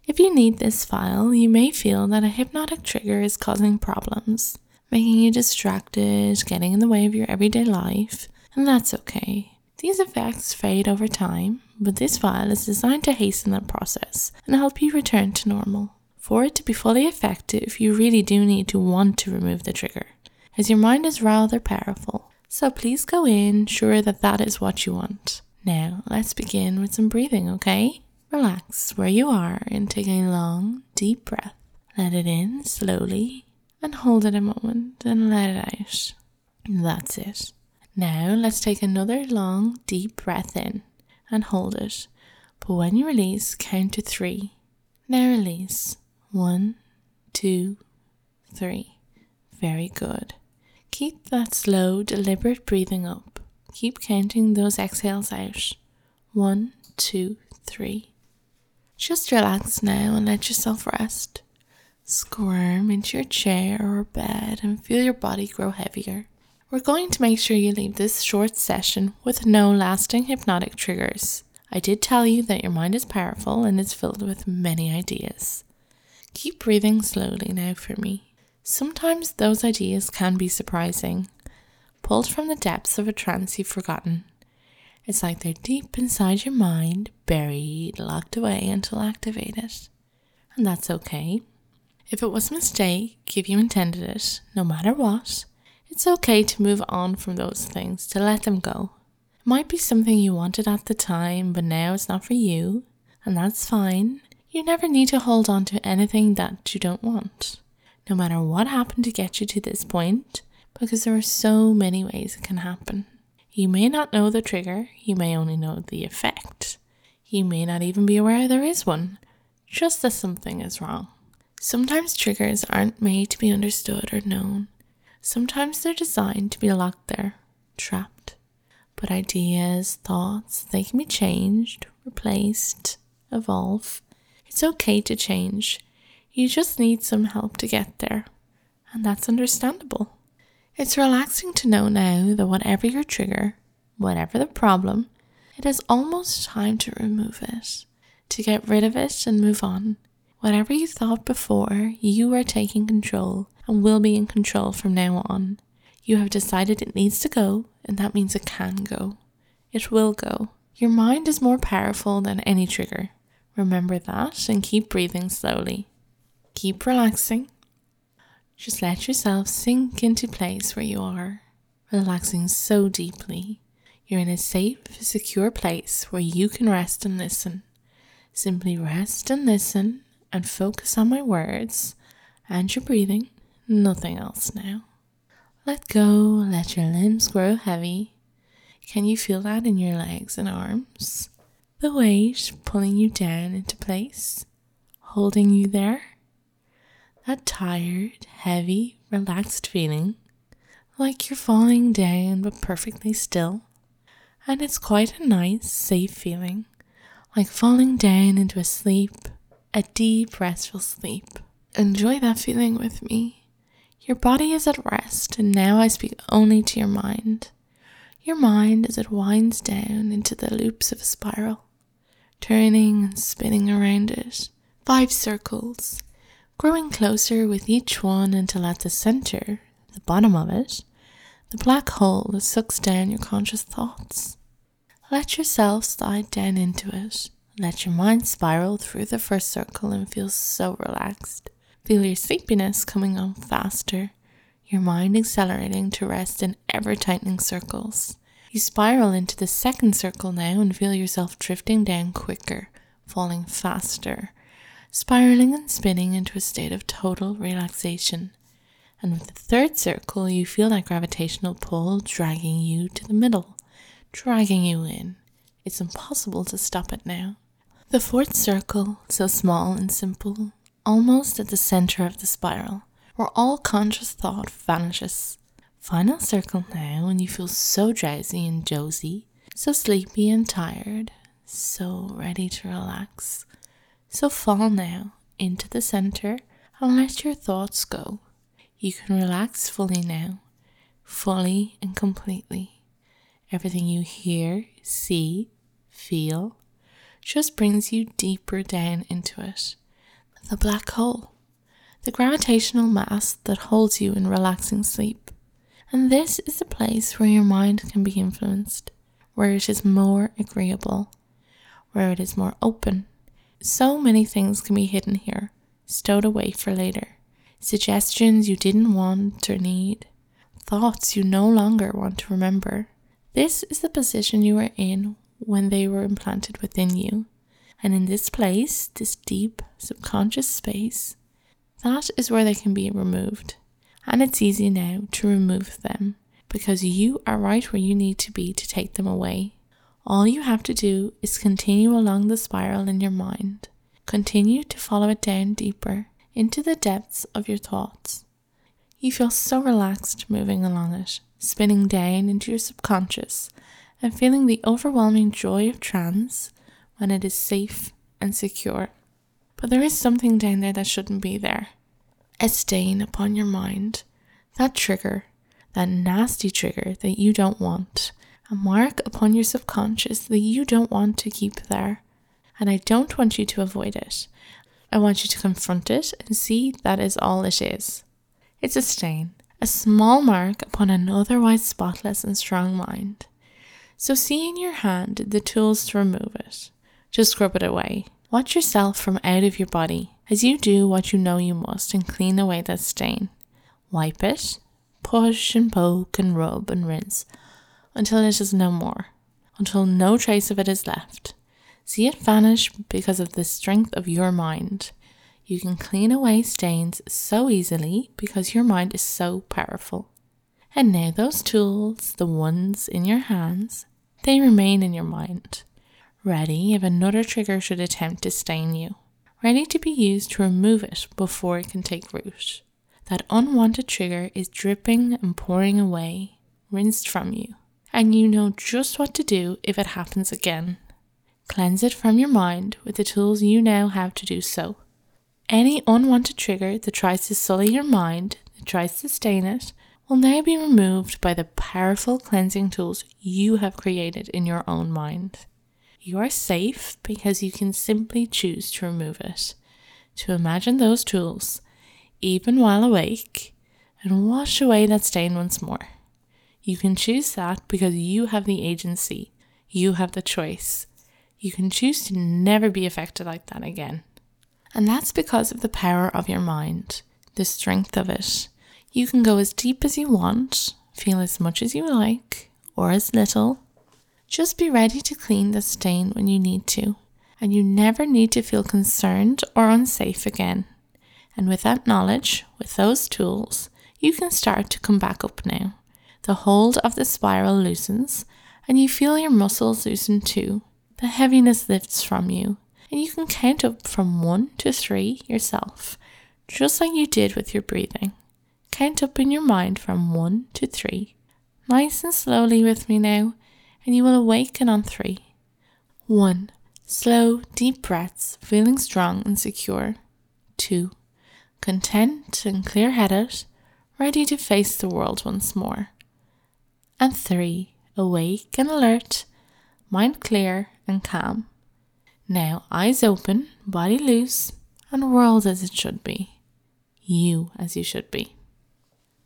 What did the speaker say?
If you need this file, you may feel that a hypnotic trigger is causing problems, making you distracted, getting in the way of your everyday life, and that's okay. These effects fade over time, but this file is designed to hasten that process and help you return to normal. For it to be fully effective, you really do need to want to remove the trigger, as your mind is rather powerful. So please go in, sure that that is what you want. Now, let's begin with some breathing, okay? Relax where you are and take a long, deep breath. Let it in slowly and hold it a moment and let it out. That's it. Now let's take another long, deep breath in and hold it. But when you release, count to 3. Now release. 1, 2, 3. Very good. Keep that slow, deliberate breathing up. Keep counting those exhales out. 1, 2, 3. Just relax now and let yourself rest. Squirm into your chair or bed and feel your body grow heavier. We're going to make sure you leave this short session with no lasting hypnotic triggers. I did tell you that your mind is powerful and is filled with many ideas. Keep breathing slowly now for me. Sometimes those ideas can be surprising, pulled from the depths of a trance you've forgotten. It's like they're deep inside your mind, buried, locked away until activated. And that's okay. If it was a mistake, if you intended it, no matter what, it's okay to move on from those things, to let them go. It might be something you wanted at the time, but now it's not for you, and that's fine. You never need to hold on to anything that you don't want, no matter what happened to get you to this point, because there are so many ways it can happen. You may not know the trigger, you may only know the effect. You may not even be aware there is one, just that something is wrong. Sometimes triggers aren't made to be understood or known. Sometimes they're designed to be locked there, trapped. But ideas, thoughts, they can be changed, replaced, evolve. It's okay to change. You just need some help to get there. And that's understandable. It's relaxing to know now that whatever your trigger, whatever the problem, it is almost time to remove it, to get rid of it and move on. Whatever you thought before, you are taking control and will be in control from now on. You have decided it needs to go, and that means it can go. It will go. Your mind is more powerful than any trigger. Remember that and keep breathing slowly. Keep relaxing. Just let yourself sink into place where you are, relaxing so deeply. You're in a safe, secure place where you can rest and listen. Simply rest and listen and focus on my words and your breathing, nothing else now. Let go, let your limbs grow heavy. Can you feel that in your legs and arms? The weight pulling you down into place, holding you there. That tired, heavy, relaxed feeling, like you're falling down but perfectly still. And it's quite a nice, safe feeling, like falling down into a sleep, a deep, restful sleep. Enjoy that feeling with me. Your body is at rest, and now I speak only to your mind. Your mind as it winds down into the loops of a spiral, turning and spinning around it. 5 circles, growing closer with each one until at the center, the bottom of it, the black hole that sucks down your conscious thoughts. Let yourself slide down into it. Let your mind spiral through the first circle and feel so relaxed. Feel your sleepiness coming on faster, your mind accelerating to rest in ever-tightening circles. You spiral into the second circle now and feel yourself drifting down quicker, falling faster, spiraling and spinning into a state of total relaxation. And with the third circle, you feel that gravitational pull dragging you to the middle, dragging you in. It's impossible to stop it now. The fourth circle, so small and simple, almost at the center of the spiral, where all conscious thought vanishes. Final circle now, and you feel so drowsy and dozy, so sleepy and tired, so ready to relax. So fall now into the center and let your thoughts go. You can relax fully now, fully and completely. Everything you hear, see, feel, just brings you deeper down into it. The black hole, the gravitational mass that holds you in relaxing sleep. And this is the place where your mind can be influenced, where it is more agreeable, where it is more open. So many things can be hidden here, stowed away for later. Suggestions you didn't want or need, thoughts you no longer want to remember. This is the position you were in when they were implanted within you. And in this place, this deep subconscious space, that is where they can be removed. And it's easy now to remove them because you are right where you need to be to take them away. All you have to do is continue along the spiral in your mind. Continue to follow it down deeper into the depths of your thoughts. You feel so relaxed moving along it, spinning down into your subconscious and feeling the overwhelming joy of trance when it is safe and secure. But there is something down there that shouldn't be there. A stain upon your mind. That trigger, that nasty trigger that you don't want. A mark upon your subconscious that you don't want to keep there. And I don't want you to avoid it. I want you to confront it and see that is all it is. It's a stain, a small mark upon an otherwise spotless and strong mind. So see in your hand the tools to remove it. Just scrub it away. Watch yourself from out of your body as you do what you know you must and clean away that stain. Wipe it, push and poke and rub and rinse until it is no more, until no trace of it is left. See it vanish because of the strength of your mind. You can clean away stains so easily because your mind is so powerful. And now those tools, the ones in your hands, they remain in your mind, ready if another trigger should attempt to stain you, ready to be used to remove it before it can take root. That unwanted trigger is dripping and pouring away, rinsed from you, and you know just what to do if it happens again. Cleanse it from your mind with the tools you now have to do so. Any unwanted trigger that tries to sully your mind, that tries to stain it, will now be removed by the powerful cleansing tools you have created in your own mind. You are safe because you can simply choose to remove it, to imagine those tools, even while awake, and wash away that stain once more. You can choose that because you have the agency, you have the choice. You can choose to never be affected like that again. And that's because of the power of your mind, the strength of it. You can go as deep as you want, feel as much as you like, or as little. Just be ready to clean the stain when you need to, and you never need to feel concerned or unsafe again. And with that knowledge, with those tools, you can start to come back up now. The hold of the spiral loosens, and you feel your muscles loosen too. The heaviness lifts from you, and you can count up from 1 to 3 yourself, just like you did with your breathing. Count up in your mind from 1 to 3. Nice and slowly with me now, and you will awaken on 3. 1. Slow, deep breaths, feeling strong and secure. 2. Content and clear-headed, ready to face the world once more. And 3. Awake and alert, mind clear and calm. Now eyes open, body loose, and world as it should be. You as you should be.